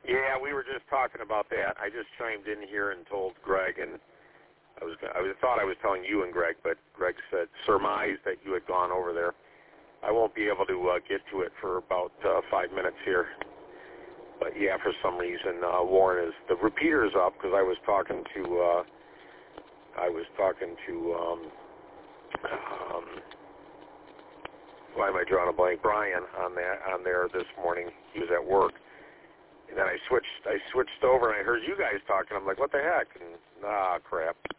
Yeah, we were just talking about that. I just chimed in here and told Greg, and I thought I was telling you and Greg, but Greg said surmised that you had gone over there. I won't be able to get to it for about 5 minutes here. But yeah, for some reason, Warren the repeater's up because I was talking to why am I drawing a blank? Brian on there this morning. He was at work. And then I switched over and I heard you guys talking. I'm like, what the heck? And crap.